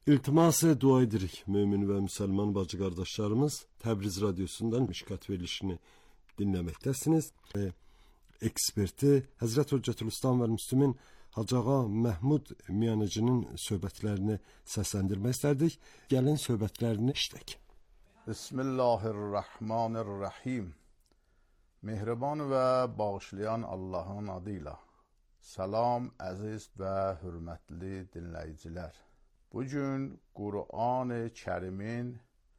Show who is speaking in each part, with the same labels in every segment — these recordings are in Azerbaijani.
Speaker 1: İltiması dua edirik mümin ve Müslüman bacı kardeşlerimiz. Təbriz Radyosu'ndan Mişkat verilişini dinlemektesiniz. Eksperti Hazreti Hüccetülislam ve Müslümin Hacı Ağa Məhmud Miyanıcı'nın söhbətlərini səsləndirmək istərdik. Gəlin söhbətlərini işlək.
Speaker 2: Bismillahirrahmanirrahim. Mehriban ve bağışlayan Allah'ın adıyla. Salam əziz ve hürmetli dinleyiciler. Bugün Kur'an-ı Kerim'in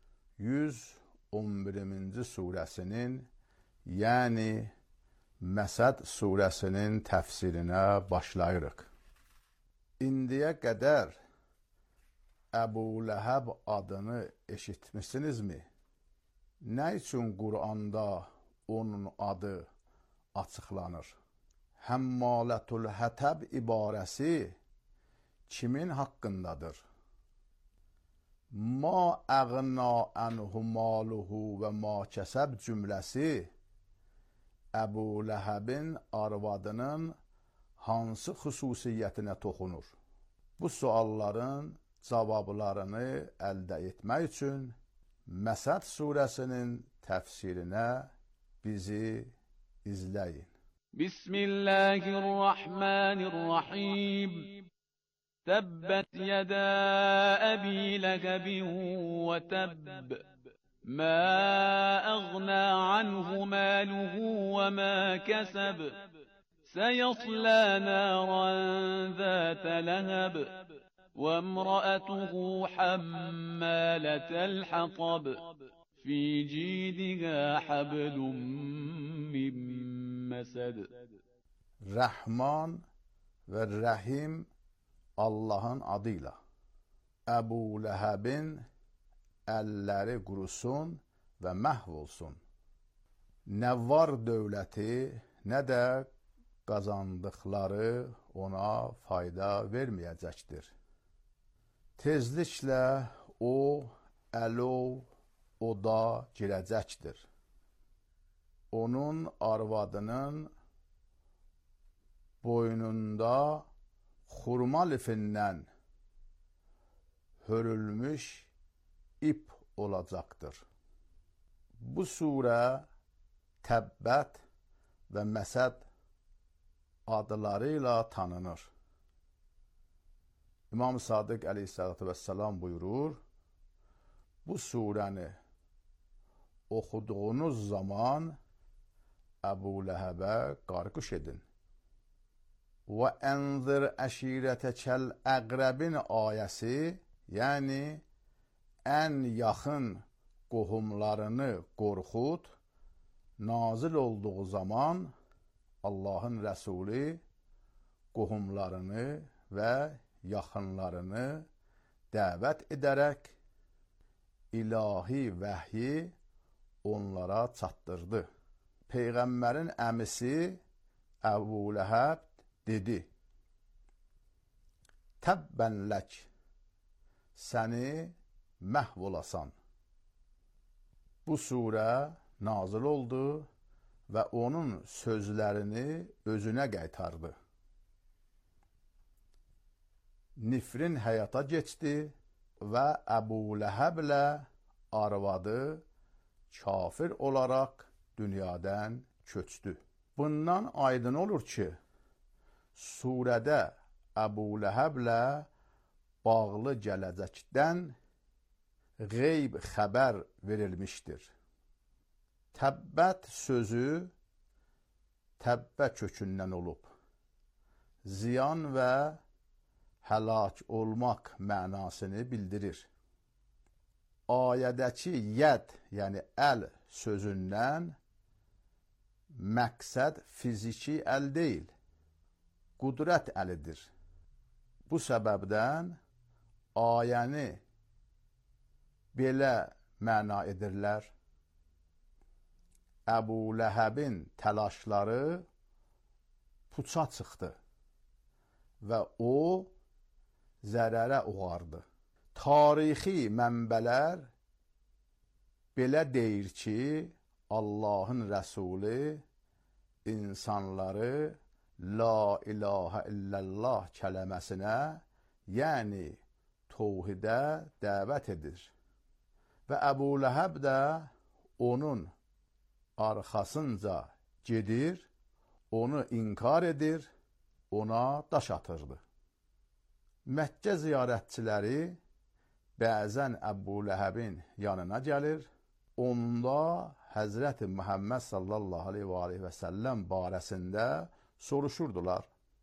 Speaker 2: 111. suresinin yani Məsəd suresinin təfsirinə başlayırıq. İndiyə qədər Əbu Ləhəb adını eşitmisinizmi? Nə üçün Qur'anda onun adı açıqlanır? Həmmalətül Hətəb ibarəsi kimin haqqındadır? Ma əğna ənhu maluhu və ma kəsəb cümləsi Əbu Ləhəbin arvadının hansı xüsusiyyətinə toxunur? Bu sualların cavablarını əldə etmək üçün Məsəd surəsinin təfsirinə bizi izləyin.
Speaker 3: Bismillahirrahmanirrahim. Təbbət yədə əbi ləhəbin və təbb. ما أغنى عنه ماله وما كسب سيصلى نارا ذات لهب وامرأته حمالة الحطب في جيدها حبل من مسد.
Speaker 2: Rəhman və Rəhim Allahın adıyla. Əbu Ləhəbin əlləri qurusun və məhv olsun. Nə var dövləti, nə də qazandıqları ona fayda verməyəcəkdir. Tezliklə o, əlov, oda girəcəkdir. Onun arvadının boynunda xurma lifindən hörülmüş ip olacaqdır. Bu surə Təbbət və Məsəd adları ilə tanınır. İmam Sadiq əleyhissalatu vesselam buyurur, bu surəni oxuduğunuz zaman Əbu Ləhəbə qarqış edin. Və ənzir əşirətəkəl əqrəbin ayəsi, yəni ən yaxın qohumlarını qorxut, nazil olduğu zaman Allahın Rəsulü qohumlarını və yaxınlarını dəvət edərək ilahi vəhyi onlara çatdırdı. Peyğəmbərin əmisi Əbu Ləhəb dedi, Təbbənlək, səni məhv olasan. Bu surə nazil oldu və onun sözlərini özünə qaytardı. Nifrin həyata keçdi və Əbu Ləhəblə arvadı kafir olaraq dünyadan köçdü. Bundan aydın olur ki, surədə Əbu Ləhəblə bağlı gələcəkdən qeyb xəbər verilmişdir. Təbbət sözü təbbə kökündən olub. Ziyan və həlak olmaq mənasını bildirir. Ayədəki yəd, yəni əl sözündən məqsəd fiziki əl deyil, qudrət əlidir. Bu səbəbdən ayəni belə məna edirlər. Əbu Ləhəbin təlaşları puça çıxdı və o zərərə uğardı. Tarixi mənbələr belə deyir ki, Allahın Rəsulü insanları la ilahə illallah kələməsinə, yəni təvhidə dəvət edir. Və Əbu Ləhəb də onun arxasınca gedir, onu inkar edir, ona daş atırdı. Məkkə ziyarətçiləri bəzən Əbu Ləhəbin yanına gəlir, onda Həzrəti Muhammed sallallahu aleyhi və səlləm barəsində soruşurdular.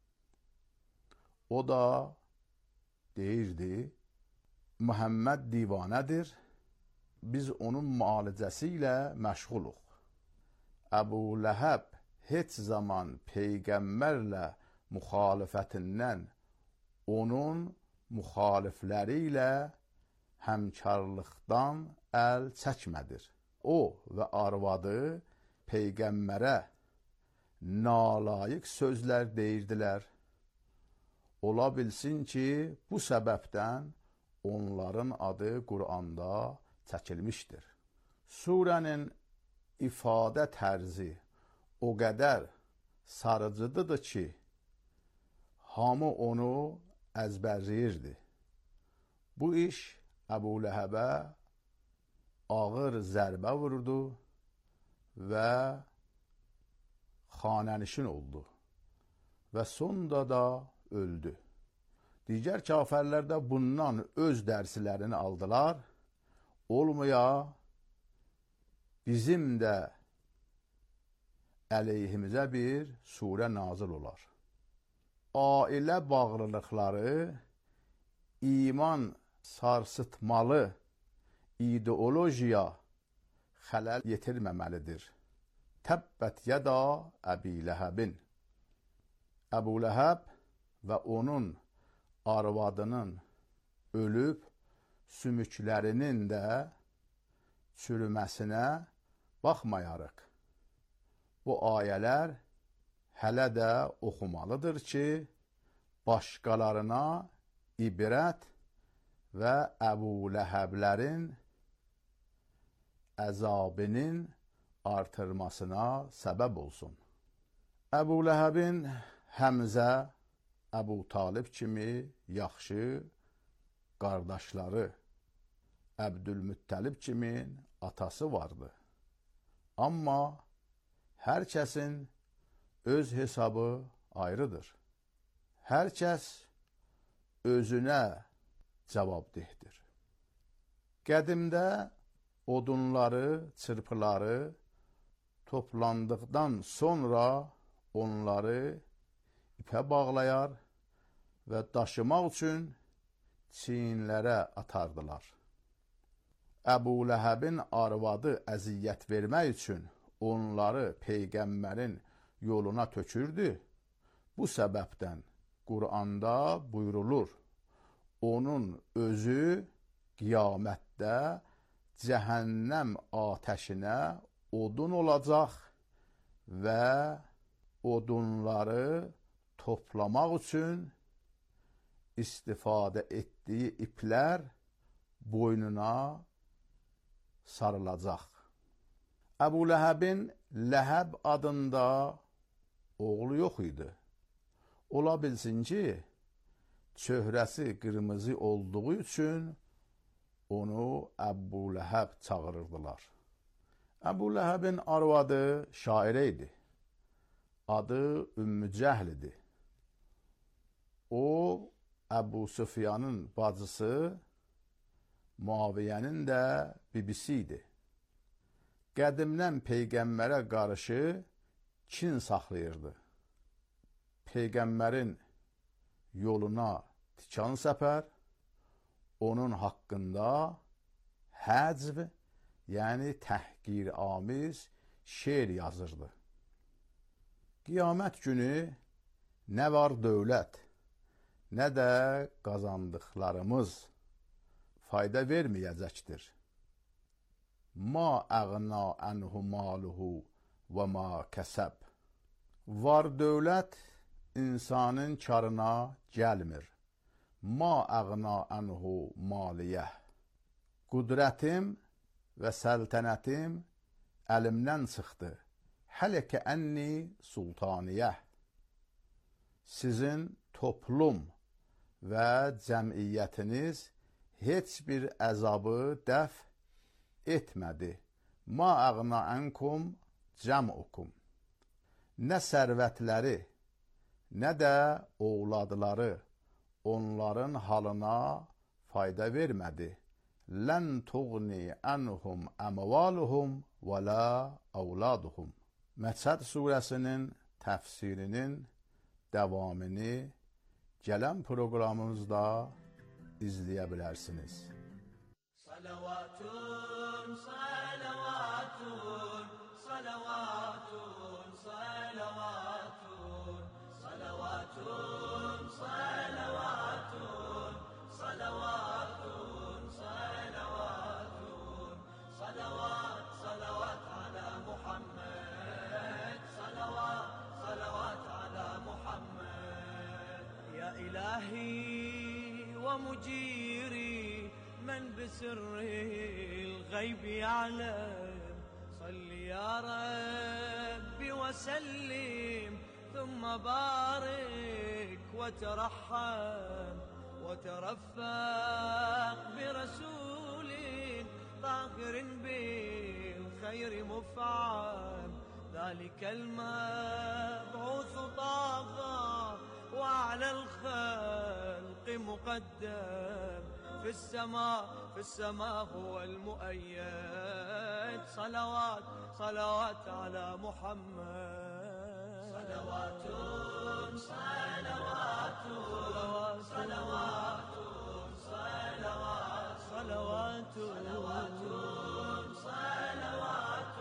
Speaker 2: O da deyirdi, Muhammed divanədir, biz onun müalicəsi ilə məşğuluq. Əbu Ləhəb heç zaman Peyğəmbərlə müxalifətindən onun müxalifləri ilə həmkarlıqdan əl çəkmədir. O və arvadı Peyğəmbərə nalayiq sözlər deyirdilər. Ola bilsin ki, bu səbəbdən onların adı Quranda çəkilmişdir. Surənin ifadə tərzi o qədər sarıcıdır ki, hamı onu əzbərləyirdi. Bu iş Əbu Ləhəbə ağır zərbə vurdu və xanənişin oldu və sonda da öldü. Digər kafirlər də bundan öz dərslərini aldılar. Olmaya bizim də əleyhimizə bir surə nazil olar. Ailə bağlılıqları iman sarsıtmalı ideolojiya xələl yetirməməlidir. Təbbət yəda Əbi Ləhəbin. Əbu Ləhəb və onun arvadının ölüb sümüklərinin də çürüməsinə baxmayarıq. Bu ayələr hələ də oxumalıdır ki, başqalarına ibrət və Əbu Ləhəblərin əzabının artırmasına səbəb olsun. Əbu Ləhəbin Həmzə, Əbu Talib kimi yaxşı qardaşları, Əbdülmüttəlib kimi atası vardı. Amma hər kəsin öz hesabı ayrıdır. Hər kəs özünə cavabdehdir. Qədimdə odunları, çırpıları toplandıqdan sonra onları ipə bağlayar və daşımaq üçün çiyinlərə atardılar. Əbu Ləhəbin arvadı əziyyət vermək üçün onları Peyğəmbərin yoluna tökürdü. Bu səbəbdən Quranda buyurulur, onun özü qiyamətdə cəhənnəm atəşinə odun olacaq və odunları toplamaq üçün istifadə etdiyi iplər boynuna sarılacaq. Əbu Ləhəbin Ləhəb adında oğlu yox idi. Ola bilsin ki, çöhrəsi qırmızı olduğu üçün onu Əbu Ləhəb çağırırdılar. Əbu Ləhəbin arvadı şairə idi. Adı Ümmü Cəhl idi. O, Əbu Süfyanın bacısı, Muaviyyənin də bibisi idi. Qədimdən Peyğəmbərə qarşı kin saxlayırdı. Peyğəmbərin yoluna tikan səpər, onun haqqında həzv, yəni təhqiramiz şeir yazırdı. Qiyamət günü nə var dövlət, nə də qazandıqlarımız fayda verməyəcəkdir. Ma əğna ənhu maluhu və ma kəsəb. Var dövlət insanın karına gəlmir. Ma əğna ənhu maliyyə. Qudrətim və səltənətim əlimdən çıxdı. Hələ ki ənni sultaniyyə. Sizin toplum və cəmiyyətiniz heç bir əzabı dəf etmədi. Ma əğna ənkum cəm'ukum. Nə sərvətləri, nə də oğladları onların halına fayda vermədi. Lən tuğni ənhum əmvaluhum və la əvladuhum. Məsəd surəsinin təfsirinin davamını gələn proqramımızda izləyə bilərsiniz. Salavatun, salavatun, salavatun, salavatun, salavatun, salavatun, salavatun, salavatun, salavat, salavat ala Muhammed, salavat, salavat ala Muhammed. Ya ilahi ve mujiri من بسر الغيب يعلم صل يا ربي وسلم ثم بارك وترحم وترفق برسول طاهر بالخير مفعم ذلك المبعوث طه وعلى الخلق مقدم في السماء هو المؤيد صلوات صلوات على محمد صلوات صلوات صلوات صلوات صلوات صلوات صلوات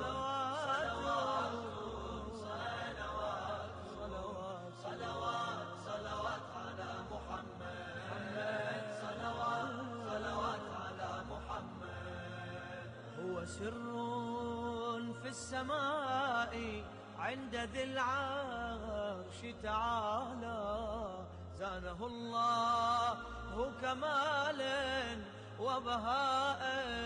Speaker 2: صلوات صلوات صلوات على محمد صلوات على محمد. هو سر في السماء عند ذي العرش تعالى زانه الله كمالا وبهاء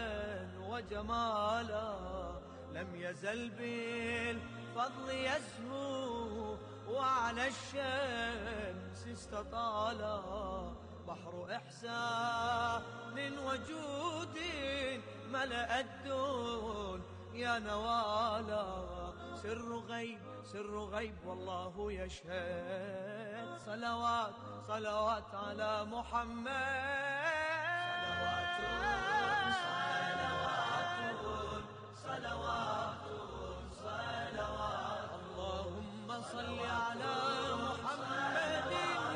Speaker 2: وجمالا لم يزل بالفضل يزهو وعلى الشمس استطالا بحر إحسان وجود ملأ الدون يا نوالا سر غيب والله يشهد صلوات صلوات على محمد صلوات صلوات اللهم صل على محمد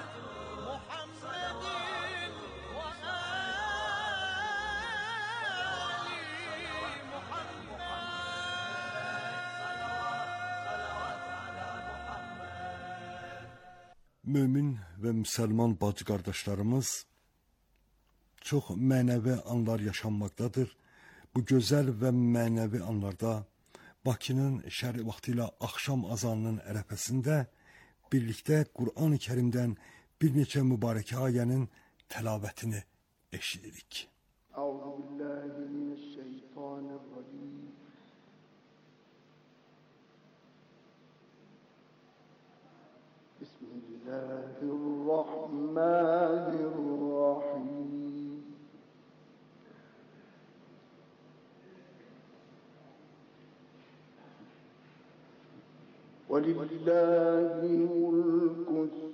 Speaker 1: Mömin və müsəlman bacı qardaşlarımız, çox mənəvi anlar yaşanmaqdadır. Bu gözəl və mənəvi anlarda Bakının şərq vaxtı ilə axşam azanının ərəfəsində birlikdə Qur'an-ı Kərimdən bir neçə mübarəkə ayənin təlavətini eşidirik.
Speaker 4: Euzubillahimineşşeytanirracim. Bismillahirrahmanirrahim. وَلِلَّهِ مُلْكُ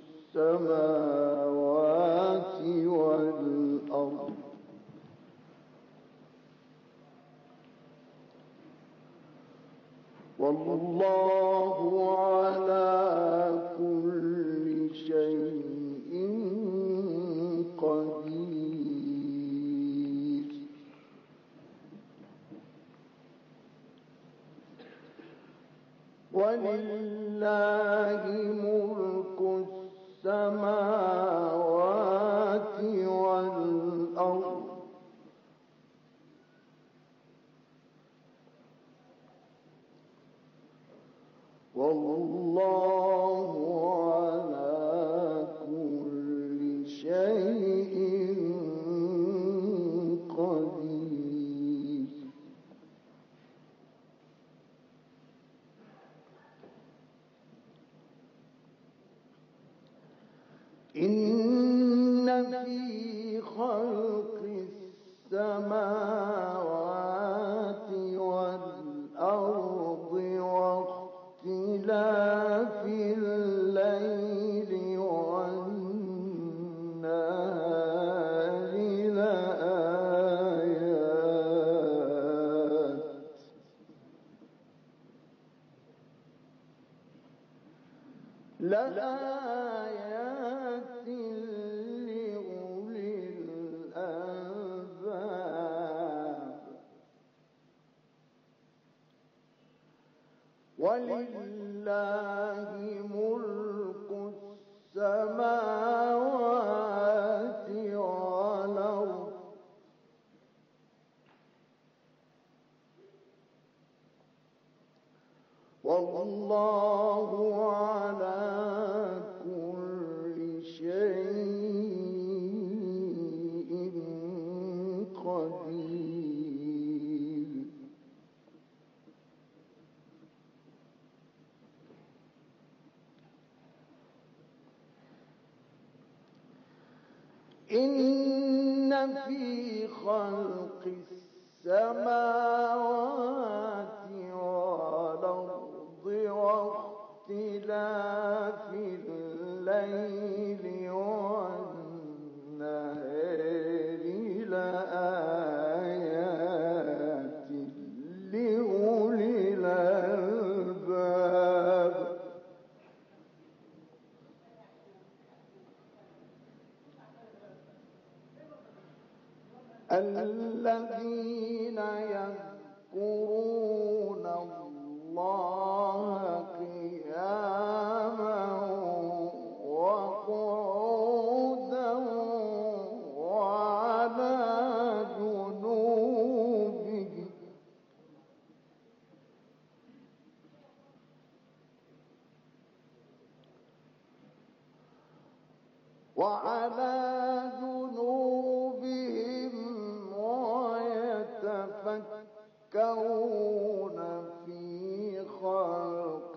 Speaker 4: السَّمَاوَاتِ وَالْأَرْضِ وَاللَّهُ عَلَى كُلِّ شَيْءٍ قَدِيرٌ. وَلِلَّهِ مُلْكُ السَّمَاوَاتِ وَالْأَرْضِ والله على كل شيء قدير. إن في خلق السماوات والأرض واختلاف الليل والنهار لآيات لأولي الألباب ولله ملك السماوات والأرض والله على كل شيء قدير إن في خلق السماوات والأرض واختلاف الليل والنهار لآيات لأولي الألباب الذين يذكرون الله قياما وقعودا وعلى جنوبهم ويتفكرون في خلق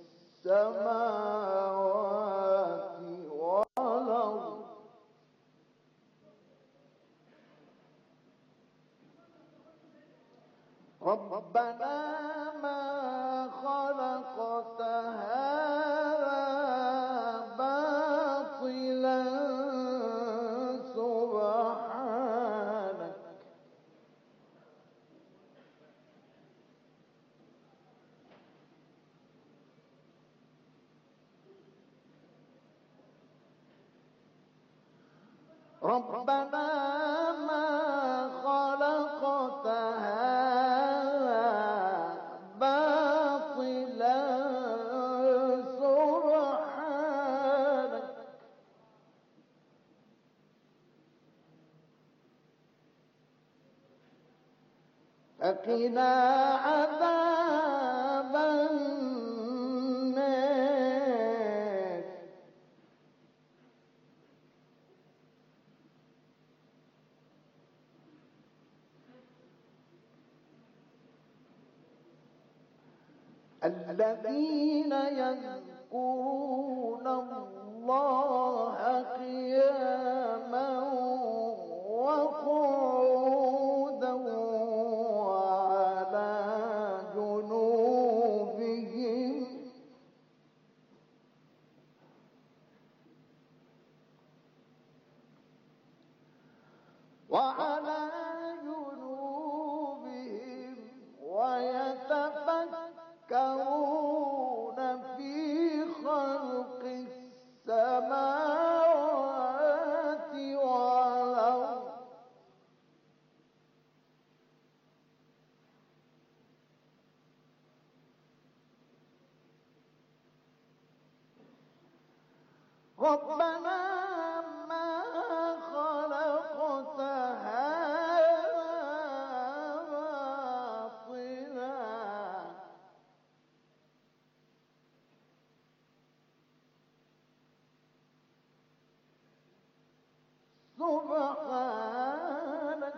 Speaker 4: السماوات والأرض ربنا ما خلقت هذا باطلا سبحانك ربنا ما خلقت هذا باطلا سبحانك فقنا عذاب النار الذين يذكرون الله قياما وقعودا وعلى جنوبهم ويتفكرون في خلق السماوات والأرض ربنا ما خلقت هذا باطلا سبحانك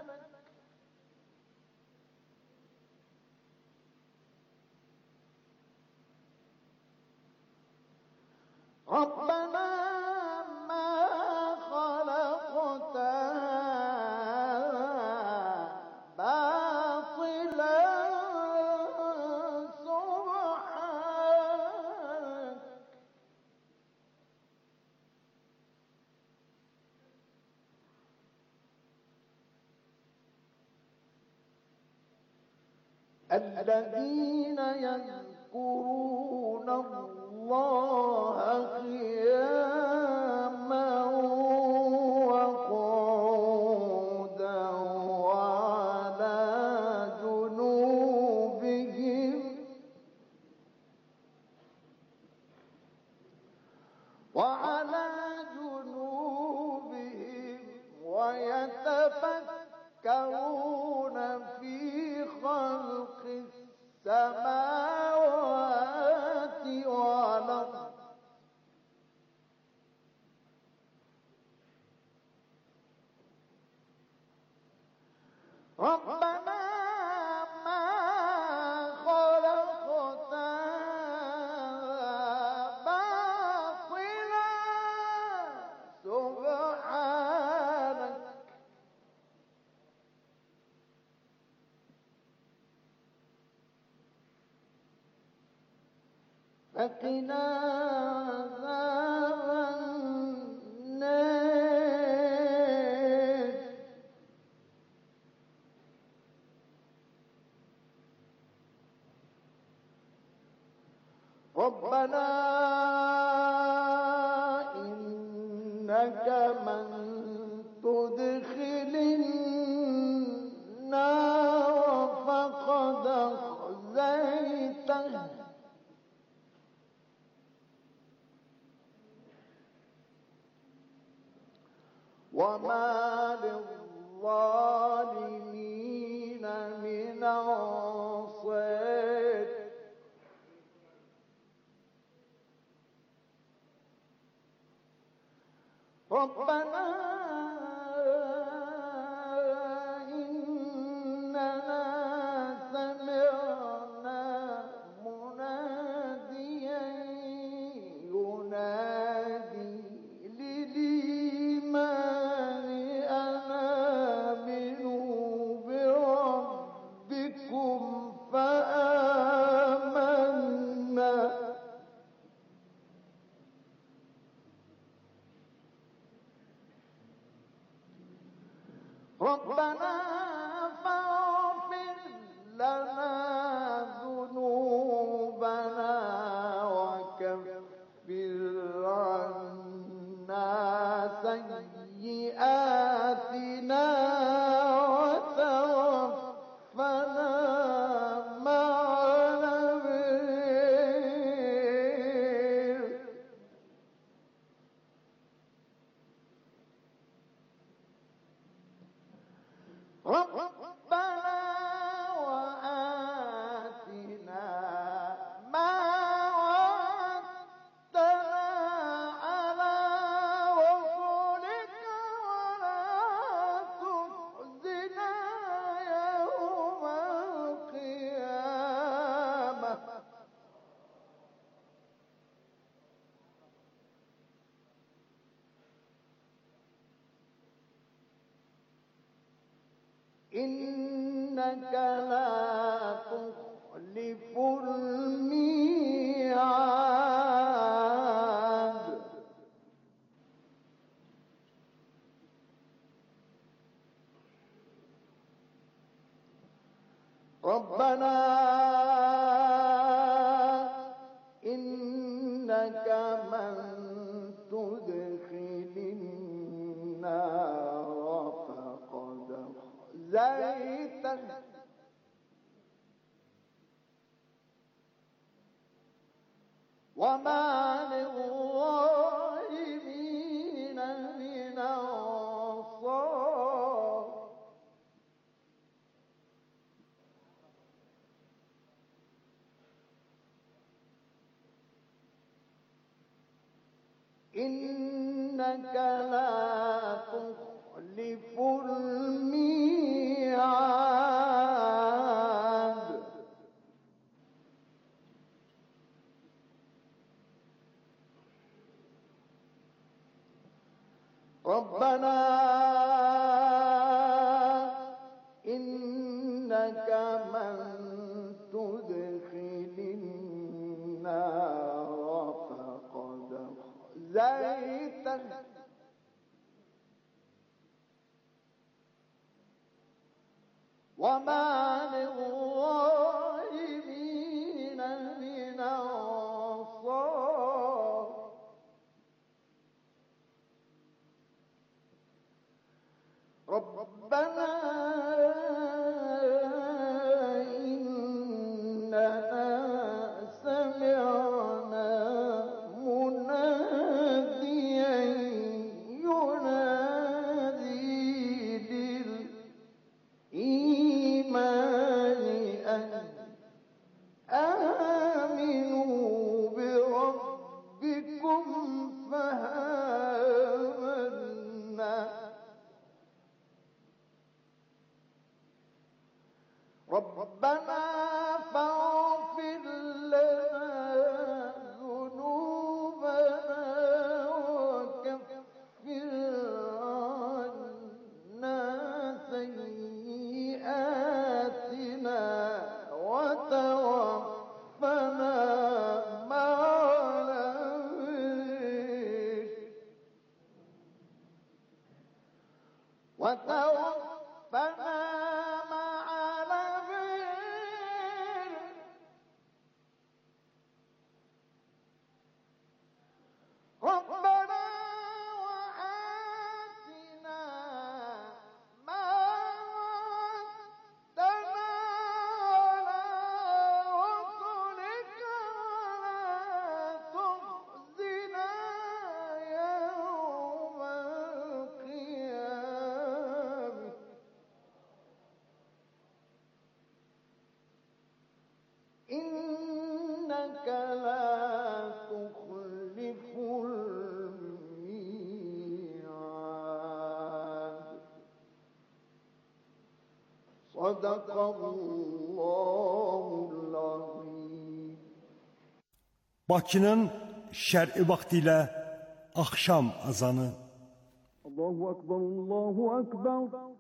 Speaker 4: ربنا ما خلقت هذا الذين يذكرون الله قياما وقعودا وعلى جنوبهم ويتفكرون في خلق السماوات والأرض ربنا ما خلقت باطلا سبحانك فقنا عذاب النار ربنا إنك من تدخل النار فقد أخزيته وما للظالمين من أنصار ربنا إننا سمعنا مناديا ينادي للإيمان أن آمنوا بربكم فآمنا ربنا فاغفر لنا ذنوبنا وكفر عنا سيئاتنا وتوفنا مع الأبرار ربنا وآتنا ما وعدتنا على رسلك ولا تخزنا يوم القيامة إنك لا تخلف الميعاد ربنا إنك من تدخل النار فقد أخزيته وما للظالمين من أنصار إنك لا تخلف الميعاد ربنا إنك من تدخل النار فقد أخزيته وما للظالمين وتوفنا مع الأبرار ربنا وآتنا ما وعدتنا على رسلك ولا تخزنا يوم القيامة إنك لا تخلف الميعاد صدق الله العظيم.
Speaker 1: Bakının şərqi vaxtı ilə axşam azanı.
Speaker 3: Allahu Ekber, Allahu Ekber.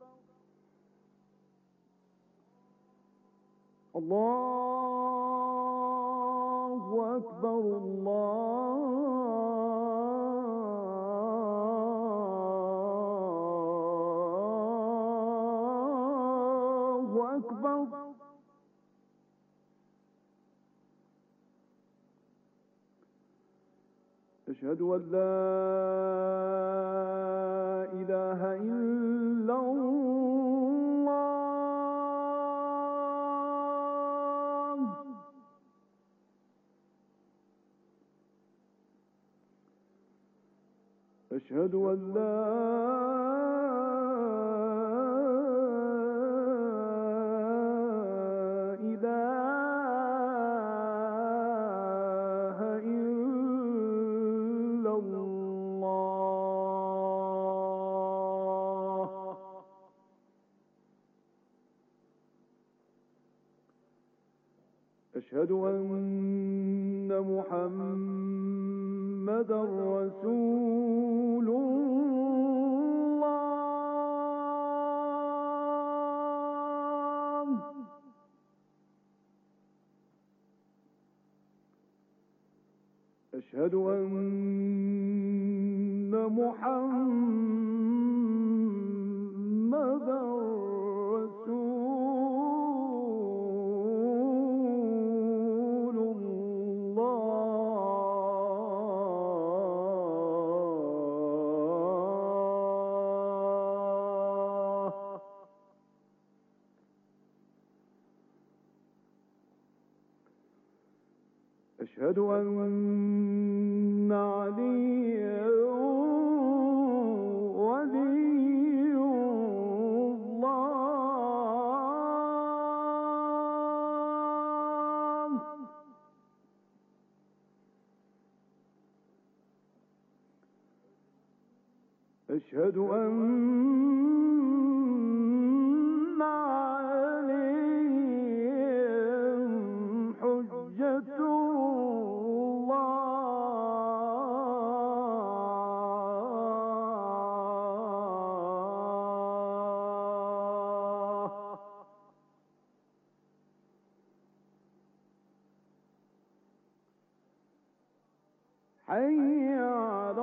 Speaker 3: Allahu Ekber, Allahu Ekber. أشهد أن لا إله إلا الله. أشهد أن لا إله إلا الله. أشهد أن محمدا رسول الله. أشهد أن محمدا رسول الله. أشهد أن عليا ولي الله. أشهد أن عليهم حجة الله. حي على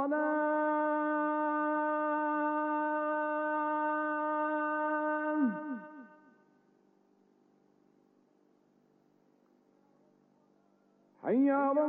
Speaker 3: الصلاة. حي على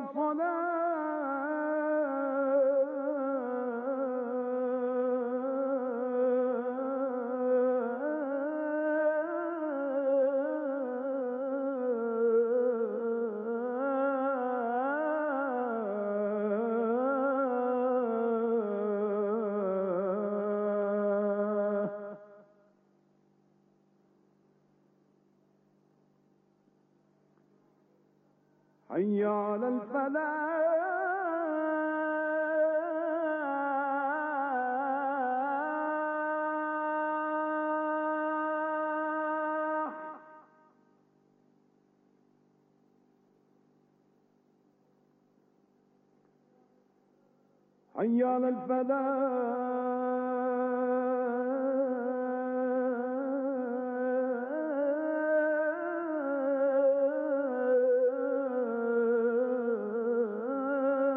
Speaker 3: الصلاة. حي على الفلاح. حي على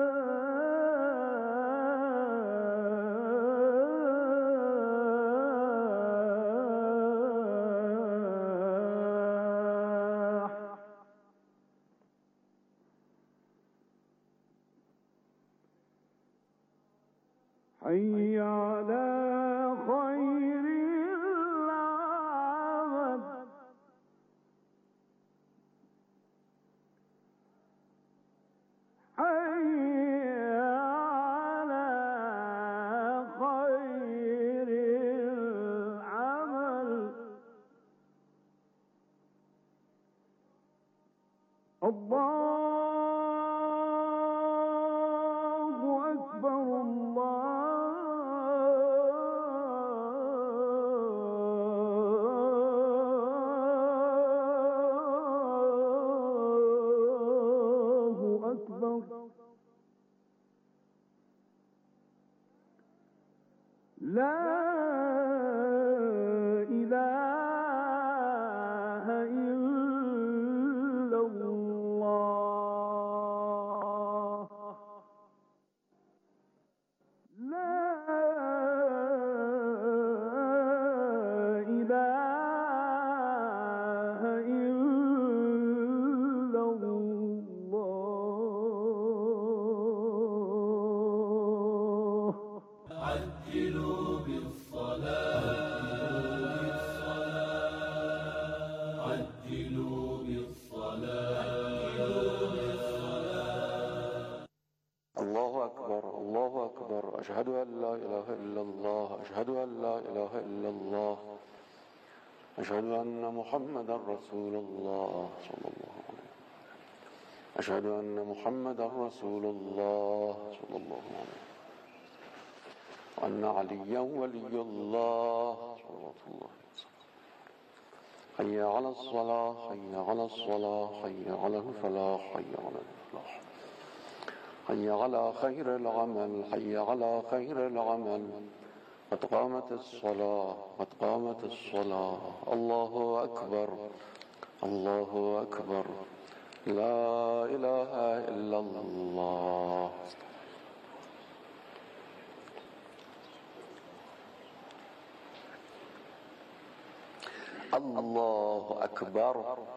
Speaker 3: الفلاح. لا إله إلا الله لا إله إلا الله
Speaker 5: عجلوا بالصلاة عجلوا بالصلاة
Speaker 6: الله أكبر الله أكبر أشهد أن لا إله إلا الله أشهد أن لا إله إلا الله أشهد أن محمدا رسول الله صلى الله عليه وسلم أشهد أن محمدا رسول الله صلى الله عليه وسلم وأن عليا ولي الله صلى الله عليه وسلم حي على الصلاة حي على الصلاة حي على الفلاح حي على الفلاح حي على خير العمل حي على خير العمل قد قامت الصلاة قد قامت الصلاة الله أكبر الله أكبر لا إله إلا الله الله أكبر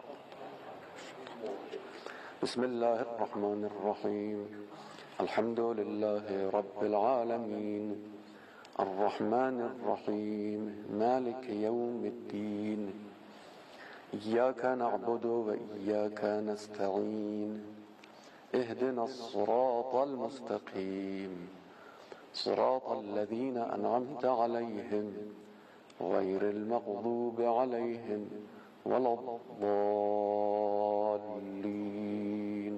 Speaker 6: بسم الله الرحمن الرحيم الحمد لله رب العالمين الرحمن الرحيم مالك يوم الدين إياك نعبد وإياك نستعين اهدنا الصراط المستقيم صراط الذين أنعمت عليهم غير المغضوب عليهم ولا الضالين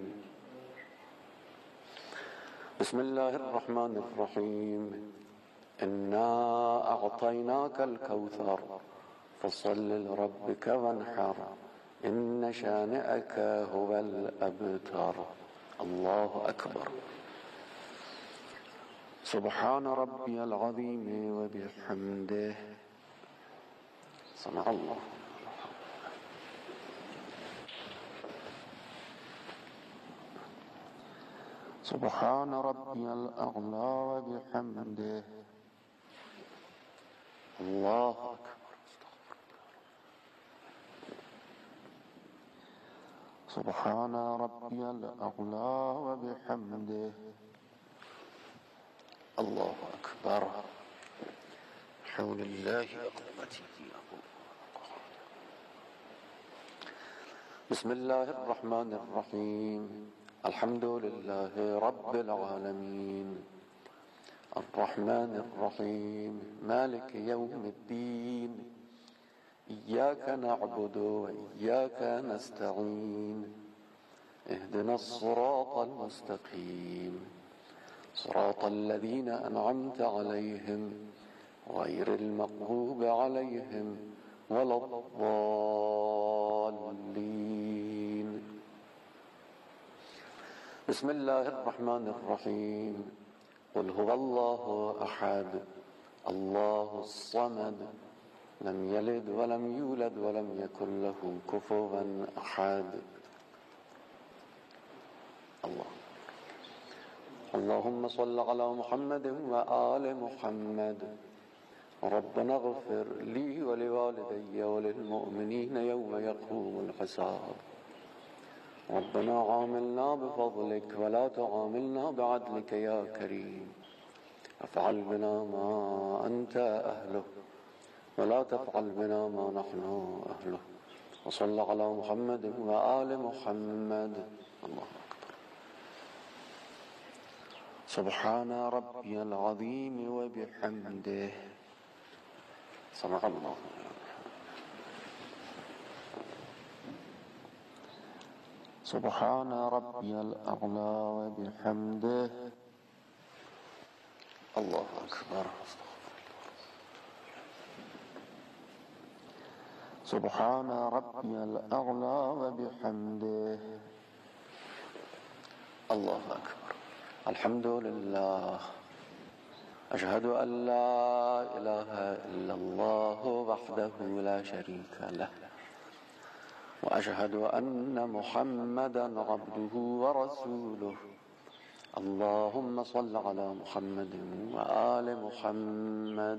Speaker 6: بسم الله الرحمن الرحيم إنا أعطيناك الكوثر فصل لربك وانحر إن شانئك هو الأبتر الله أكبر سبحان ربي العظيم وبحمده سمع الله سبحان ربي الأعلى وبحمده الله أكبر سبحان ربي الأعلى وبحمده الله أكبر حول الله وقوته بسم الله الرحمن الرحيم الحمد لله رب العالمين الرحمن الرحيم مالك يوم الدين إياك نعبد وإياك نستعين اهدنا الصراط المستقيم صراط الذين أنعمت عليهم غير المغضوب عليهم ولا الضالين بسم الله الرحمن الرحيم قل هو الله أحد الله الصمد لم يلد ولم يولد ولم يكن له كفوا أحد الله اللهم صل على محمد وآل محمد ربنا اغفر لي ولوالدي وللمؤمنين يوم يقوم الحساب ربنا عاملنا بفضلك ولا تعاملنا بعدلك يا كريم افعل بنا ما أنت أهله ولا تفعل بنا ما نحن أهله وصل على محمد وآل محمد الله أكبر سبحان ربي العظيم وبحمده سمع الله سبحان ربي الأعلى وبحمده الله أكبر سبحان ربي الأعلى وبحمده الله أكبر الحمد لله أشهد أن لا إله إلا الله وحده لا شريك له وأشهد أن محمدا عبده ورسوله اللهم صل على محمد وآل محمد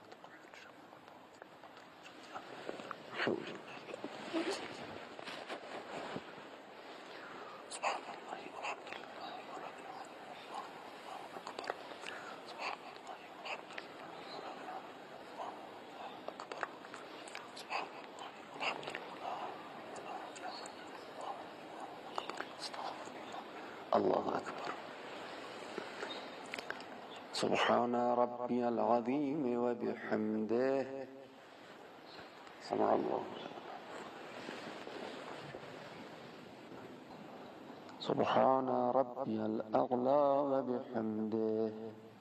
Speaker 6: الله أكبر سبحان ربي العظيم وبحمده سمع الله سبحان ربي الأعلى وبحمده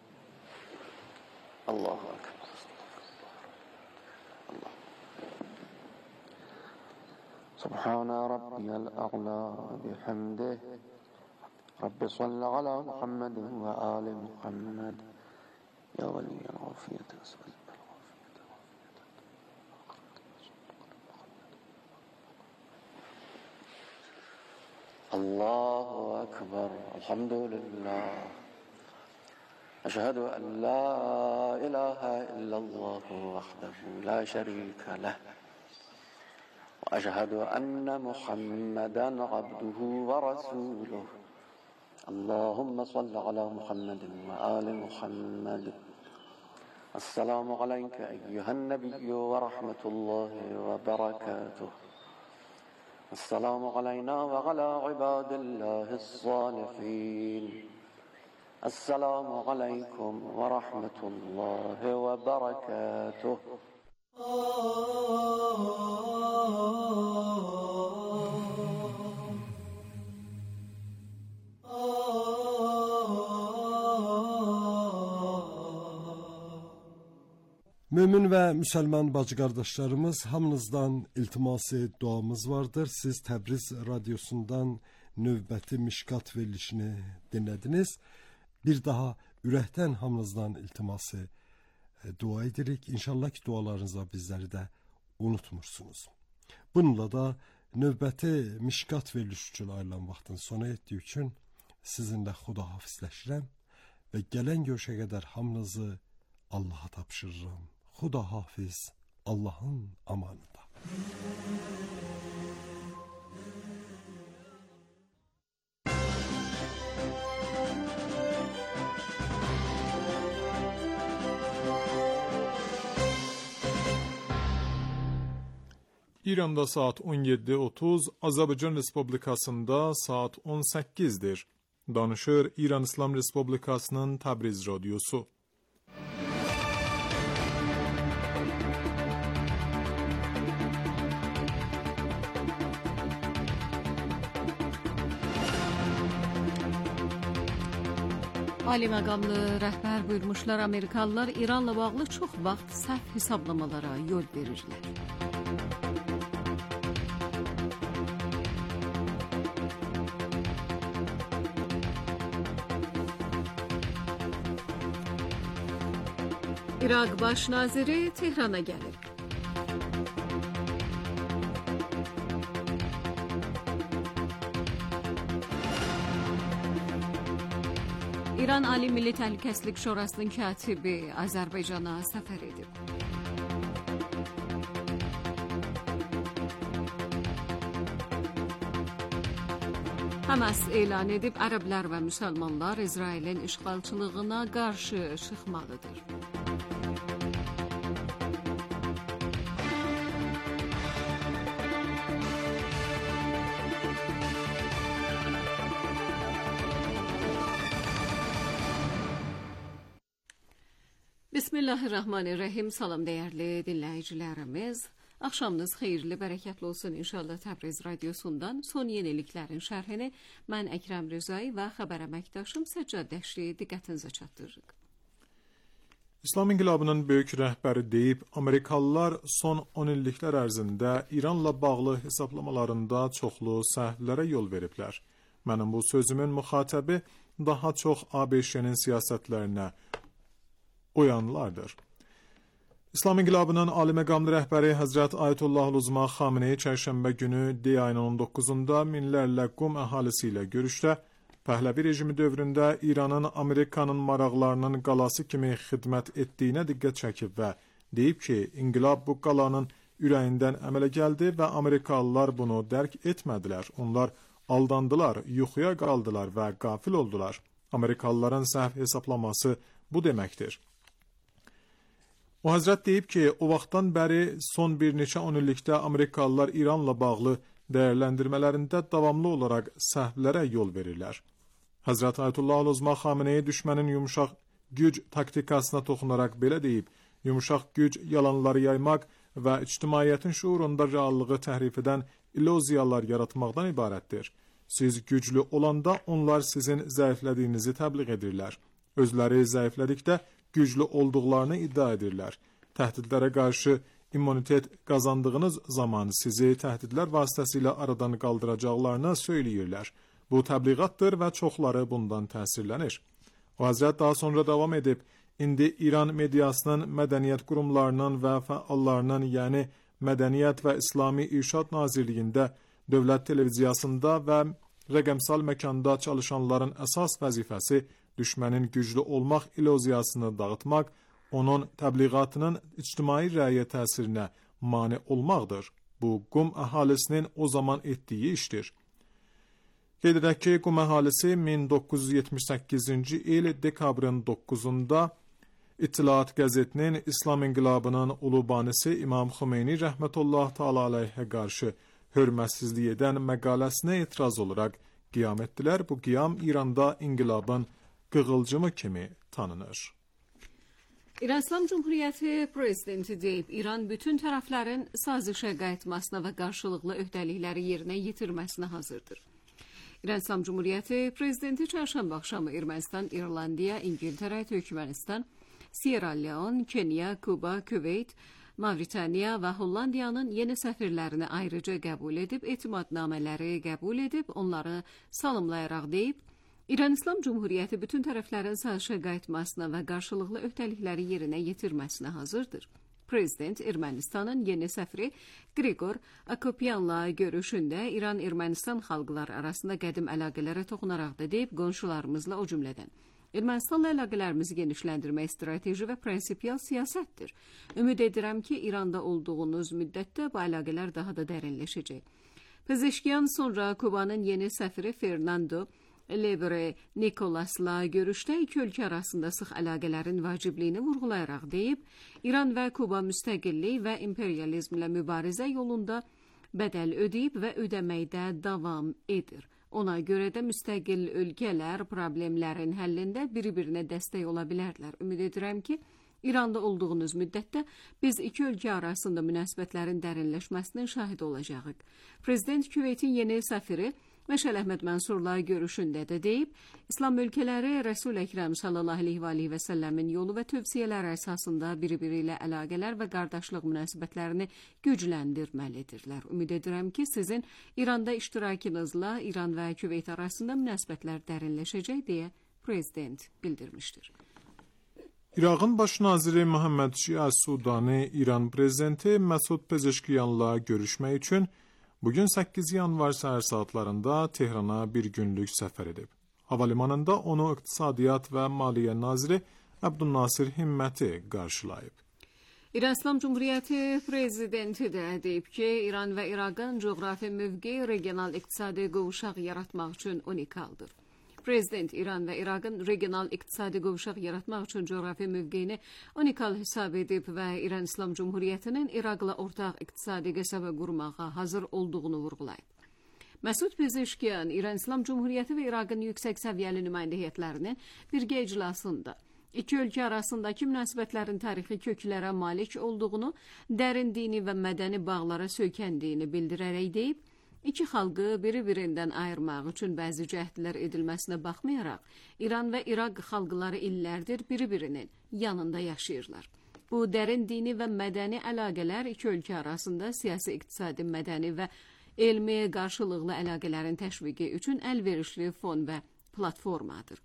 Speaker 6: الله أكبر الله سبحان ربي الأعلى وبحمده رب صل على محمد وآل محمد يا ولي العافية الله أكبر الحمد لله أشهد أن لا إله إلا الله وحده لا شريك له وأشهد أن محمدا عبده ورسوله اللهم صل على محمد وآل محمد السلام عليك أيها النبي ورحمة الله وبركاته السلام علينا وعلى عباد الله الصالحين السلام عليكم ورحمة الله وبركاته
Speaker 1: Mömin və müsəlman bacı qardaşlarımız, hamınızdan iltiması duamız vardır. Siz Təbriz radiosundan növbəti Mişkat verilişini dinlədiniz. Bir daha ürəkdən hamınızdan iltiması dua edirik. İnşallah ki dualarınızla bizləri də unutmursunuz. Bununla da növbəti Mişkat veriliş üçün ayrılan vaxtın sona etdiyi üçün sizinlə xudahafizləşirəm və gələn görüşə qədər hamınızı Allah'a tapşırıram. Xudahafiz, Allah'ın amanında.
Speaker 7: İranda saat 17:30, Azərbaycan Respublikasında saat 18'dir. Danışır İran İslam Respublikasının Təbriz Radyosu.
Speaker 8: Ali məqamlı rəhbər buyurmuşlar, Amerikalılar İranla bağlı çox vaxt səhv hesablamalara yol verirlər. İraq baş naziri Tehrana gəlir. İran Ali Milli Təhlükəsizlik Şurasının katibi Azərbaycana səfər edib. Hamas elan edib, ərəblər və müsəlmanlar İsrailin işğalçılığına qarşı çıxmalıdır. Bismillahirrahmanirrahim. Salam dəyərli dinləyicilərimiz. Axşamınız xeyirli, bərəkətli olsun inşallah. Təbriz radiosundan son yeniliklərin şərhini mən Əkrəm Rızai və xəbər əməkdaşım Səccad Dəşli diqqətinizə çatdırırıq.
Speaker 7: İslam İnqilabının böyük rəhbəri deyib, Amerikalılar son 10 illiklər ərzində İranla bağlı hesablamalarında çoxlu səhvlərə yol veriblər. Mənim bu sözümün müxatəbi daha çox ABŞ-nin siyasətlərinə, oyanlardır. İslam İnqilabının ali məqamlı rəhbəri Həzrət Ayətullah Uzma Xameneyi çərşənbə günü D ayının 19-da minlərlə Qum əhalisi ilə görüşdə Pəhləvi rejimi dövründə İranın Amerikanın maraqlarının qalası kimi xidmət etdiyinə diqqət çəkib və deyib ki, inqilab bu qalanın ürəyindən əmələ gəldi və Amerikalılar bunu dərk etmədilər. Onlar aldandılar, yuxuya qaldılar və qafil oldular. Amerikalıların səhv hesaplaması bu deməkdir. O Həzrət deyib ki, o vaxtdan bəri son bir neçə 10 illikdə Amerikalılar İranla bağlı dəyərləndirmələrində davamlı olaraq səhvlərə yol verirlər. Həzrət Ayətullah Uzma Xameneyi düşmənin yumuşaq güc taktikasına toxunaraq belə deyib, yumuşaq güc yalanları yaymaq və ictimaiyyətin şuurunda reallığı təhrif edən illuziyalar yaratmaqdan ibarətdir. Siz güclü olanda onlar sizin zəiflədiyinizi təbliğ edirlər. Özləri zəiflədikdə güclü olduqlarını iddia edirlər. Təhdidlərə qarşı immunitet qazandığınız zaman sizi təhdidlər vasitəsilə aradan qaldıracaqlarını söyləyirlər. Bu təbliğatdır və çoxları bundan təsirlənir. O Həzrət daha sonra davam edib, indi İran mediasının mədəniyyət qurumlarının və fəallarının, yəni Mədəniyyət və İslami İrşad Nazirliyində, dövlət televiziyasında və rəqəmsal məkanda çalışanların əsas vəzifəsi düşmənin güclü olmaq illuziyasını dağıtmaq, onun təbliğatının ictimai rəyə təsirinə mane olmaqdır. Bu, Qum əhalisinin o zaman etdiyi işdir. Qeyd edək ki, Qum əhalisi 1978-ci il dekabrın 9-da İttilaat qəzetinin İslam İnqilabının ulu banisi İmam Xomeyni rəhmətullah təala aleyhə qarşı hörmətsizlik edən məqaləsinə etiraz olaraq qiyam etdilər. Bu qiyam İranda inqilabın qığılcımı kimi tanınır.
Speaker 8: İran İslam Cumhuriyyəti prezidenti deyib, İran bütün tərəflərin sazişə qayıtmasına və qarşılıqlı öhdəlikləri yerinə yetirməsinə hazırdır. İran İslam Cumhuriyyəti prezidenti çərşənbə axşamı Ermənistan, İrlandiya, İngiltərə, Türkmənistan, Sierra Leone, Kenya, Kuba, Küveyt, Mavritaniya və Hollandiyanın yeni səfirlərini ayrıca qəbul edib, etimadnamələri qəbul edib, onları salamlayaraq deyib, İran İslam Cumhuriyyəti bütün tərəflərin sazişə qayıtmasına və qarşılıqlı öhdəlikləri yerinə yetirməsinə hazırdır. Prezident Ermənistanın yeni səfiri Grigor Akopyanla görüşündə İran-Ermənistan xalqlar arasında qədim əlaqələrə toxunaraq da deyib, qonşularımızla o cümlədən Ermənistanla əlaqələrimizi genişləndirmək strateji və prinsipial siyasətdir. Ümid edirəm ki, İranda olduğunuz müddətdə bu əlaqələr daha da dərinləşəcək. Pezeşkiyan sonra Kubanın yeni səfiri Fernando Lebre Nikolasla görüşdə iki ölkə arasında sıx əlaqələrin vacibliyini vurğulayaraq deyib, İran və Kuba müstəqillik və imperializmlə mübarizə yolunda bədəl ödəyib və ödəməkdə davam edir. Ona görə də müstəqil ölkələr problemlərin həllində bir-birinə dəstək ola bilərlər. Ümid edirəm ki, İranda olduğunuz müddətdə biz iki ölkə arasında münasibətlərin dərinləşməsinin şahidi olacağıq. Prezident Küveytin yeni səfiri Məşəl Əhməd Mənsurla görüşündə də deyib, İslam ölkələri Rəsul Əkrəm sallallahu aleyhi və səlləmin yolu və tövsiyələri əsasında biri-biri ilə əlaqələr və qardaşlıq münasibətlərini gücləndirməlidirlər. Ümid edirəm ki, sizin İranda iştirakınızla İran və Küveyt arasında münasibətlər dərinləşəcək deyə prezident bildirmişdir.
Speaker 7: İraqın baş naziri Muhammed Şia Sudani İran prezidenti Məsud Pezeşkiyanla görüşmək üçün bugün 8 yanvar səhər saatlarında Tehrana bir günlük səfər edib. Havalimanında onu İqtisadiyyat və Maliyyə naziri Abdülnasir Himməti qarşılayıb.
Speaker 8: İran İslam Cumhuriyyəti prezidenti də deyib ki, İran və İraqın coğrafi mövqeyi regional iqtisadi qovuşaq yaratmaq üçün unikaldır. Prezident İran və İraqın regional iqtisadi qovuşaq yaratmaq üçün coğrafi mövqeyini unikal hesab edib və İran İslam Cumhuriyyətinin İraqla ortaq iqtisadi qəsəbə qurmağa hazır olduğunu vurğulayıb. Məsud Pezeşkiyan İran İslam Cumhuriyyəti və İraqın yüksək səviyyəli nümayəndə heyətlərinin birgə iclasında iki ölkə arasındakı münasibətlərin tarixi köklərə malik olduğunu, dərin dini və mədəni bağlara söykəndiyini bildirərək deyib, İki xalqı biri-birindən ayırmaq üçün bəzi cəhdlər edilməsinə baxmayaraq, İran və İraq xalqları illərdir biri-birinin yanında yaşayırlar. Bu dərin dini və mədəni əlaqələr iki ölkə arasında siyasi, iqtisadi, mədəni və elmi qarşılıqlı əlaqələrin təşviqi üçün əlverişli fon və platformadır.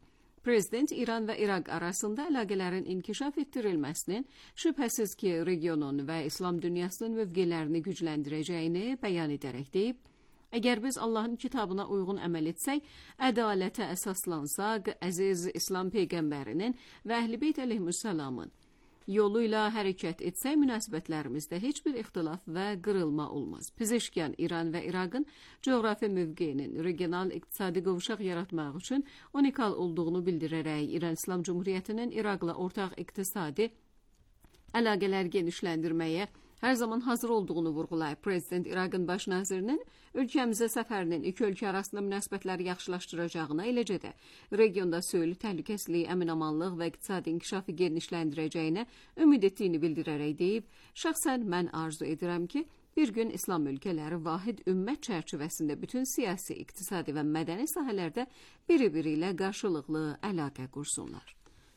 Speaker 8: Prezident İran və İraq arasında əlaqələrin inkişaf etdirilməsinin şübhəsiz ki, regionun və İslam dünyasının mövqelərini gücləndirəcəyini bəyan edərək deyib, əgər biz Allahın kitabına uyğun əməl etsək, ədalətə əsaslansaq, əziz İslam Peyğəmbərinin və Əhl-i Beyt əleyhissalamın yolu ilə hərəkət etsək, münasibətlərimizdə heç bir ixtilaf və qırılma olmaz. Pezeshkian İran və İraqın coğrafi mövqeyinin regional iqtisadi qovşaq yaratmaq üçün unikal olduğunu bildirərək, İran İslam Cumhuriyyətinin İraqla ortaq iqtisadi əlaqələr genişləndirməyə hər zaman hazır olduğunu vurğulayıb. Prezident İraqın baş nazirinin ölkəmizə səfərinin iki ölkə arasında münasibətləri yaxşılaşdıracağına, eləcə də regionda sülh, təhlükəsizlik, əmin-amanlıq və iqtisadi inkişafı genişləndirəcəyinə ümid etdiyini bildirərək deyib, şəxsən mən arzu edirəm ki, bir gün İslam ölkələri vahid ümmət çərçivəsində bütün siyasi, iqtisadi və mədəni sahələrdə biri-biri ilə qarşılıqlı əlaqə qursunlar.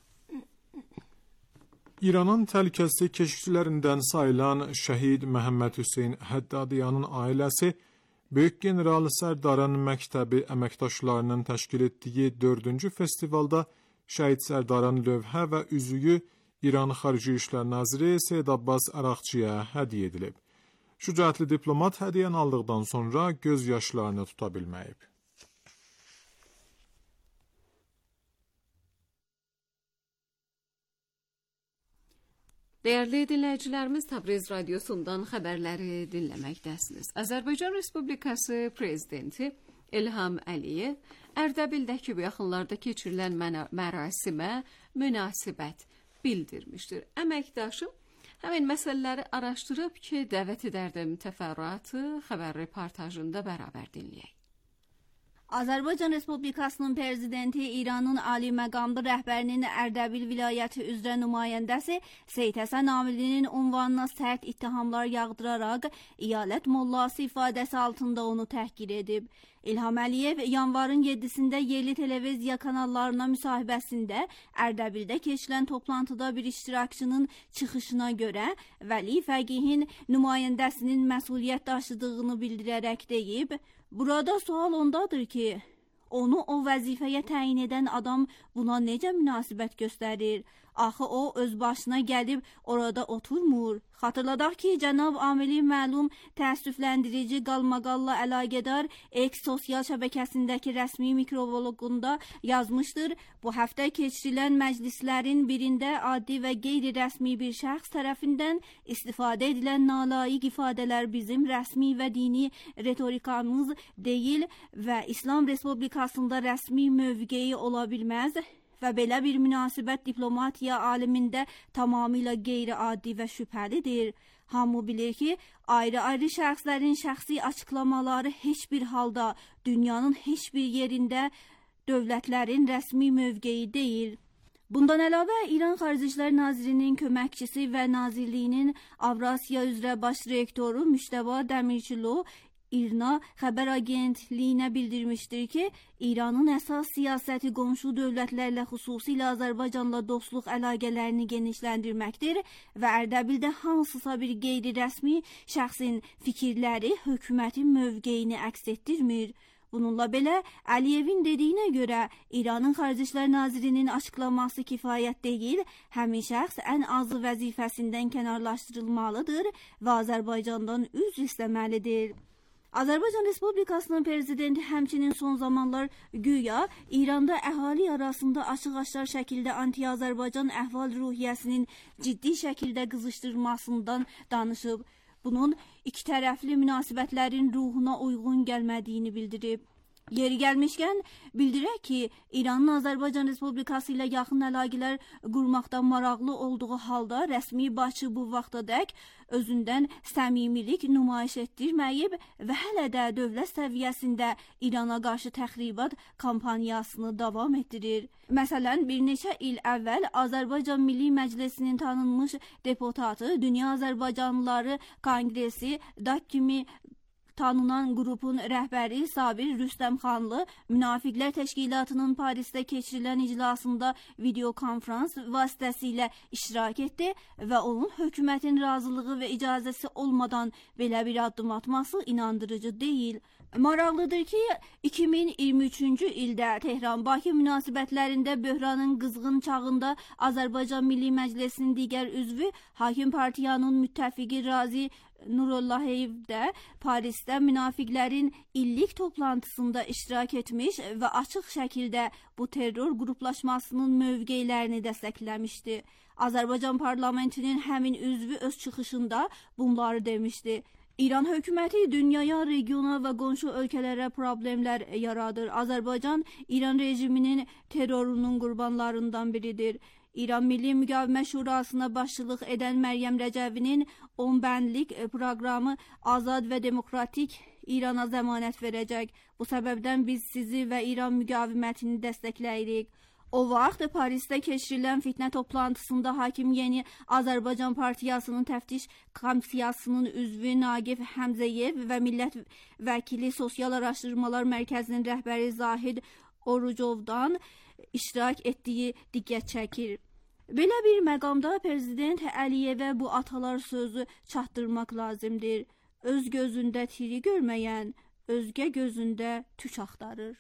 Speaker 7: İranın təhlükəsizlik keşikçilərindən sayılan şəhid Məhəmməd Hüseyn Həddadiyanın ailəsi Böyük General Sərdarın məktəbi əməkdaşlarının təşkil etdiyi 4-cü festivalda şəhid Sərdarın lövhə və üzüyü İran Xarici İşlər Naziri Seyyid Abbas Əraqçıya hədiyyə edilib. Şücaətli diplomat hədiyyəni aldıqdan sonra göz yaşlarını tuta bilməyib.
Speaker 8: Dəyərli dinləyicilərimiz, Təbriz radiosundan xəbərləri dinləməkdəsiniz. Azərbaycan Respublikası Prezidenti İlham Əliyev Ərdəbildəki bu yaxınlarda keçirilən mərasimə münasibət bildirmişdir. Əməkdaşım həmin məsələləri araşdırıb ki, dəvət edərdim təfərrüatı xəbər reportajında bərabər dinləyək.
Speaker 9: Azərbaycan Respublikasının prezidenti İranın ali məqamlı rəhbərinin Ərdəbil vilayəti üzrə nümayəndəsi Seyid Həsən Amilinin ünvanına sərt ittihamlar yağdıraraq əyalət mollası ifadəsi altında onu təhqir edib. İlham Əliyev yanvarın 7-sində yerli televiziya kanallarına müsahibəsində Ərdəbildə keçilən toplantıda bir iştirakçının çıxışına görə Vəli Fəqihin nümayəndəsinin məsuliyyət daşıdığını bildirərək deyib, burada sual ondadır ki, onu o vəzifəyə təyin edən adam buna necə münasibət göstərir? Axı o öz başına gəlib orada oturmur. Xatırladaq ki, cənab Amili məlum təəssüfləndirici qalmaqalla əlaqədar X sosial şəbəkəsindəki rəsmi mikrovlogunda yazmışdır. Bu həftə keçirilən məclislərin birində addi və qeyri-rəsmi bir şəxs tərəfindən istifadə edilən nalayiq ifadələr bizim rəsmi və dini retorikamız deyil və İslam Respublikasında rəsmi mövqeyi ola bilməz. Və belə bir münasibət diplomatiya alimində tamamilə qeyri-adi və şübhəlidir. Hamı bilir ki, ayrı-ayrı şəxslərin şəxsi açıqlamaları heç bir halda dünyanın heç bir yerində dövlətlərin rəsmi mövqeyi deyil. Bundan əlavə, İran Xarici İşlər Nazirinin köməkçisi və Nazirliyinin Avrasiya üzrə baş direktoru Müştəba Dəmirçilo İRNA xəbər agentliyinə bildirmişdir ki, İranın əsas siyasəti qonşu dövlətlərlə, xüsusilə Azərbaycanla dostluq əlaqələrini genişləndirməkdir və Ərdəbildə hansısa bir qeyri-rəsmi şəxsin fikirləri hökumətin mövqeyini əks etdirmir. Bununla belə, Əliyevin dediyinə görə İranın Xarici İşlər Nazirinin açıqlaması kifayət deyil, həmin şəxs ən azı vəzifəsindən kənarlaşdırılmalıdır və Azərbaycandan üzr istəməlidir. Azərbaycan Respublikasının prezidenti həmçinin son zamanlar güya İranda əhali arasında açıq-aşkar şəkildə anti-Azərbaycan əhval-ruhiyyəsinin ciddi şəkildə qızışdırılmasından danışıb. Bunun iki tərəfli münasibətlərin ruhuna uyğun gəlmədiyini bildirib. Yeri gəlmişkən, bildirək ki, İranın Azərbaycan Respublikası ilə yaxın əlaqələr qurmaqda maraqlı olduğu halda rəsmi başçı bu vaxtadək özündən səmimilik nümayiş etdirməyib və hələ də dövlət səviyyəsində İrana qarşı təxribat kampaniyasını davam etdirir. Məsələn, bir neçə il əvvəl Azərbaycan Milli Məclisinin tanınmış deputatı Dünya Azərbaycanlıları Konqresi DAK kimi tanınan qrupun rəhbəri Sabir Rüstəmxanlı Münafiqlər Təşkilatının Parisdə keçirilən iclasında video konferans vasitəsilə iştirak etdi və onun hökumətin razılığı və icazəsi olmadan belə bir addım atması inandırıcı deyil. Maraqlıdır ki, 2023-cü ildə Tehran-Bakı münasibətlərində böhranın qızğın çağında Azərbaycan Milli Məclisinin digər üzvü Hakim Partiyanın müttəfiqi Razi Nurullayev də Parisdə münafiqlərin illik toplantısında iştirak etmiş və açıq şəkildə bu terror qruplaşmasının mövqeylərini dəstəkləmişdi. Azərbaycan parlamentinin həmin üzvü öz çıxışında bunları demişdi. İran hökuməti dünyaya, regiona və qonşu ölkələrə problemlər yaradır. Azərbaycan İran rejiminin terrorunun qurbanlarından biridir. İran Milli Müqavimət Şurasına başçılıq edən Məryəm Rəcəvinin 10 bəndlik proqramı azad və demokratik İrana zəmanət verəcək. Bu səbəbdən biz sizi və İran müqavimətini dəstəkləyirik. O vaxt Parisdə keçirilən fitnə toplantısında Hakim Yeni Azərbaycan Partiyasının təftiş komissiyasının üzvü Naqif Həmzəyev və millət vəkili Sosial Araşdırmalar Mərkəzinin rəhbəri Zahid Orucovdan iştirak etdiyi diqqət çəkir. Belə bir məqamda Prezident Əliyevə bu atalar sözü çatdırmaq lazımdır. Öz gözündə tiri görməyən, özgə gözündə tük axtarır.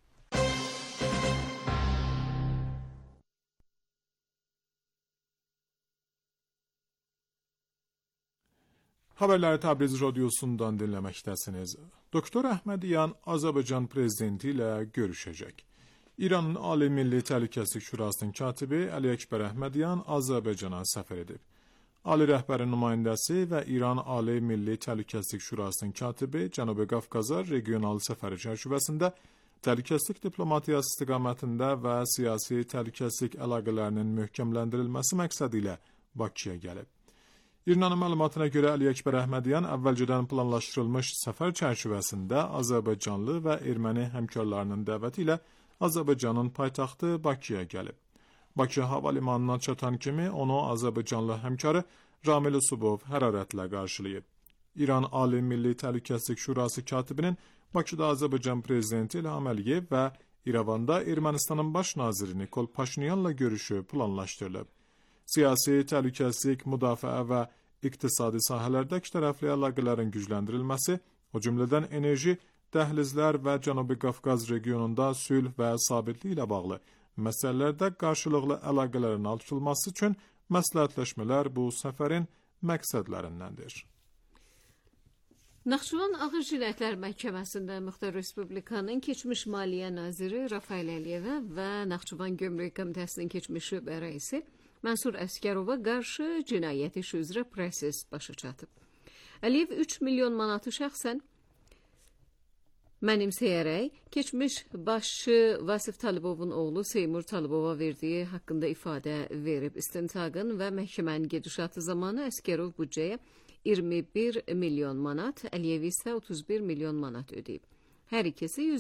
Speaker 7: Haberləri Təbriz radiosundan dinləməkdəsiniz. Doktor Əhmədiyan Azərbaycan prezidenti ilə görüşəcək. İranın Ali Milli Təhlükəsizlik Şurasının katibi Əli Əkbər Əhmədiyan Azərbaycana səfər edib. Ali rəhbərin nümayəndəsi və İran Ali Milli Təhlükəsizlik Şurasının katibi Cənubi Qafqaza regional səfəri çərçivəsində təhlükəsizlik diplomatiyası istiqamətində və siyasi təhlükəsizlik əlaqələrinin möhkəmləndirilməsi məqsədi ilə Bakıya gəlib. İranın məlumatına görə Əli Əkbər Əhmədiyan əvvəlcədən planlaşdırılmış səfər çərçivəsində Azərbaycanlı və erməni həmkarlarının dəvəti ilə Azərbaycanın paytaxtı Bakıya gəlib. Bakı hava limanına çatan kimi onu Azərbaycanlı həmkarı Ramil Usubov hərarətlə qarşılayıb. İran Ali Milli Təhlükəsizlik Şurası katibinin Bakıda Azərbaycan prezidenti İlham Əliyev və İrəvanda Ermənistanın baş naziri Nikol Paşinyanla görüşü planlaşdırılıb. Siyasi, təhlükəsizlik, müdafiə və iqtisadi sahələrdə ikitərəfli əlaqələrin gücləndirilməsi, o cümlədən enerji, dəhlizlər və Cənubi Qafqaz regionunda sülh və sabitlik ilə bağlı məsələlərdə qarşılıqlı əlaqələrin artırılması üçün məsləhətləşmələr bu səfərin məqsədlərindəndir.
Speaker 8: Naxçıvan Ağır Cinayətlər Məhkəməsində Muxtar Respublikanın keçmiş Maliyyə Naziri Rafael Əliyevə və Naxçıvan Gömrük Komitəsinin keçmiş şöbə rəisi Mənsur Əskərova qarşı cinayət işi üzrə proses başa çatıb. Əliyev 3 milyon manatı şəxsən mənimsəyərək keçmiş başçı Vasif Talibovun oğlu Seymur Talibova verdiyi haqqında ifadə verib. İstintaqın və məhkəmənin gedişatı zamanı Əskərov büdcəyə 21 milyon manat, Əliyev isə 31 milyon manat ödəyib. Hər ikisi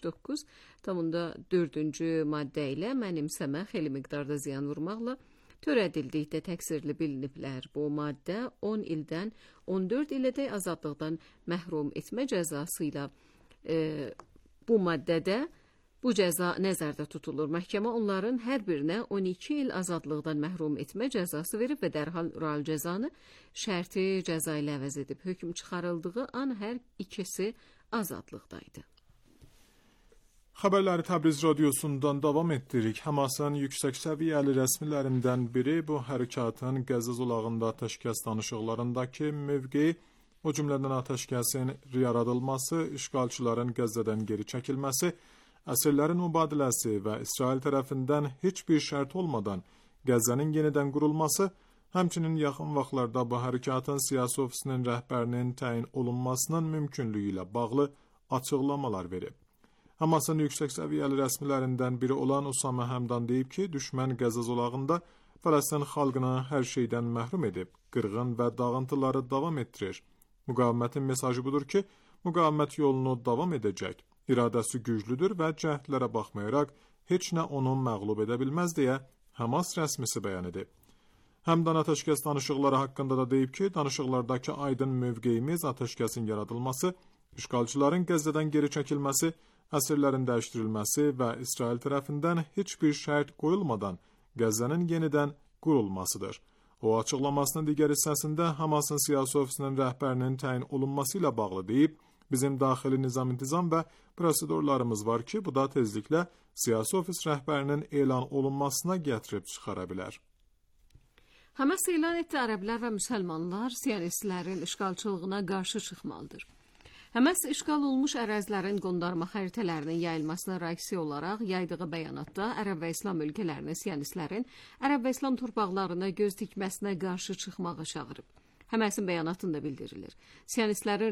Speaker 8: 179.4-cü maddə ilə mənimsəmə xeyli miqdarda ziyan vurmaqla törədildikdə təqsirli biliniblər. Bu maddə 10 ildən 14 ilədək azadlıqdan məhrum etmə cəzası ilə bu maddədə bu cəza nəzərdə tutulur. Məhkəmə onların hər birinə 12 il azadlıqdan məhrum etmə cəzası verib və dərhal real cəzanı şərti cəza ilə əvəz edib. Hökm çıxarıldığı an hər ikisi azadlıqdaydı.
Speaker 7: Xəbərləri Təbriz radiosundan davam etdirik. Həmasın yüksək səviyyəli rəsmilərindən biri bu hərəkatın Qəzza zolağında atəşkəs danışıqlarındakı mövqeyi, o cümlədən atəşkəsin yaradılması, işğalçıların Qəzzadan geri çəkilməsi, əsirlərin mübadiləsi və İsrail tərəfindən heç bir şərt olmadan Qəzzənin yenidən qurulması, həmçinin yaxın vaxtlarda bu hərəkatın siyasi ofisinin rəhbərinin təyin olunmasının mümkünlüyü ilə bağlı açıqlamalar verib. Hamasın yüksək səviyyəli rəsmilərindən biri olan Usama Həmdan deyib ki, düşmən Qəzza zolağında Fələstin xalqını hər şeydən məhrum edib, qırğın və dağıntıları davam etdirir. Müqavimətin mesajı budur ki, müqavimət yolunu davam edəcək, iradəsi güclüdür və cəhdlərə baxmayaraq heç nə onu məğlub edə bilməz deyə Hamas rəsmisi bəyan edib. Həmdan atəşkəs danışıqları haqqında da deyib ki, danışıqlardakı aydın mövqeyimiz atəşkəsin yaradılması, İşgalçıların Qəzzədən geri çəkilməsi, əsirlərin dəyişdirilməsi və İsrail tərəfindən heç bir şərt qoyulmadan Qəzzənin yenidən qurulmasıdır. O, açıqlamasının digər hissəsində Hamasın siyasi ofisinin rəhbərinin təyin olunması ilə bağlı deyib, bizim daxili nizam-intizam və prosedurlarımız var ki, bu da tezliklə siyasi ofis rəhbərinin elan olunmasına gətirib çıxara bilər.
Speaker 8: Hamas elan etdi, ərəblər və müsəlmanlar siyonistlərin işğalçılığına qarşı çıxmalıdır. Hamas işğal olmuş ərazilərin qondarma xəritələrinin yayılmasına reaksiya olaraq yaydığı bəyanatda Ərəb və İslam ölkələrini siyonistlərin Ərəb və İslam torpaqlarına göz dikməsinə qarşı çıxmağa çağırıb. Hamasın bəyanatında bildirilir. Siyonistlərin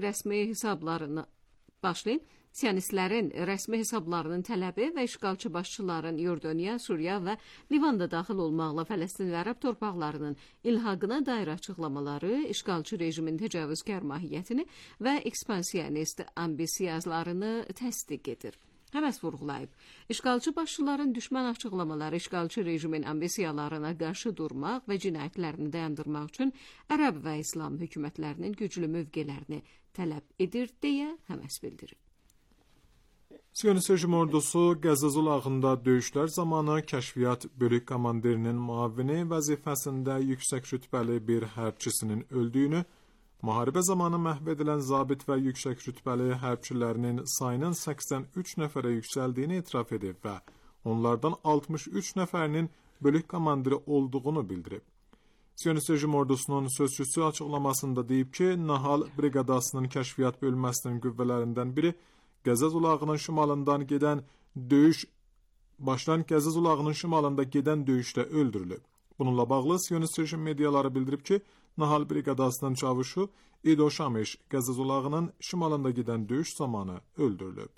Speaker 8: rəsmi hesablarının tələbi və işğalçı başçıların Yordaniya, Suriya və Livanda daxil olmaqla Fələstin və Ərəb torpaqlarının ilhaqına dair açıqlamaları işğalçı rejimin təcavüzkar mahiyyətini və ekspansiyonist ambisiyalarını təsdiq edir. Hamas vurğulayıb, işğalçı başçıların düşmən açıqlamaları işğalçı rejimin ambisiyalarına qarşı durmaq və cinayətlərini dayandırmaq üçün Ərəb və İslam hökumətlərinin güclü mövqelərini tələb edir, deyə Hamas bildirib.
Speaker 7: Siyonist rejim ordusu Qəzza zolağında döyüşlər zamanı kəşfiyyat bölük komandirinin müavini vəzifəsində yüksək rütbəli bir hərbçisinin öldüyünü, müharibə zamanı məhv edilən zabit və yüksək rütbəli hərbçilərinin sayının 83 nəfərə yüksəldiyini etiraf edib və onlardan 63 nəfərinin bölük komandiri olduğunu bildirib. Siyonist rejim ordusunun sözçüsü açıqlamasında deyib ki, Nahal briqadasının kəşfiyyat bölməsinin qüvvələrindən biri Qəzza zolağının şimalından gedən döyüşdə öldürülüb. Bununla bağlı Siyonist rejim mediaları bildirib ki, Nahal briqadasının çavuşu İdo Şamiş Qəzza zolağının şimalında gedən döyüş zamanı öldürülüb.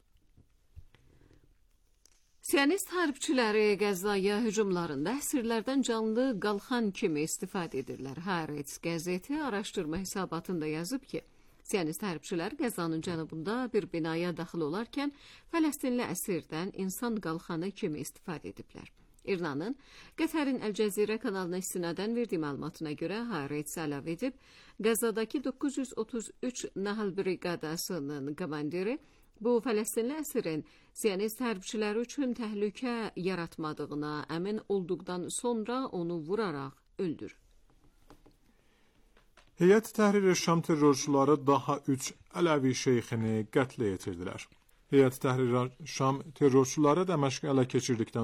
Speaker 8: Siyonist hərbçiləri Qəzzaya hücumlarında əsirlərdən canlı qalxan kimi istifadə edirlər. Haaretz qəzeti araşdırma hesabatında yazıb ki, Siyonist hərbçilər Qəzzanın cənubunda bir binaya daxil olarkən Fələstinli əsirdən insan qalxanı kimi istifadə ediblər. İranın Qətərin Əl-Cəzirə kanalına istinadən verdiyi məlumatına görə Haaretz əlavə edib, Qəzzadakı 933 Nahal briqadasının komandiri bu Fələstinliəsirin Siyonist hərbçiləri üçün təhlükə yaratmadığına əmin olduqdan sonra onu vuraraq öldürür.
Speaker 7: Heyət Təhrir Şam terrorçuları daha 3 Ələvi şeyxini qətlə yetirdilər. Heyət Təhrir Şam terrorçuları Dəməşqi ələ keçirdikdən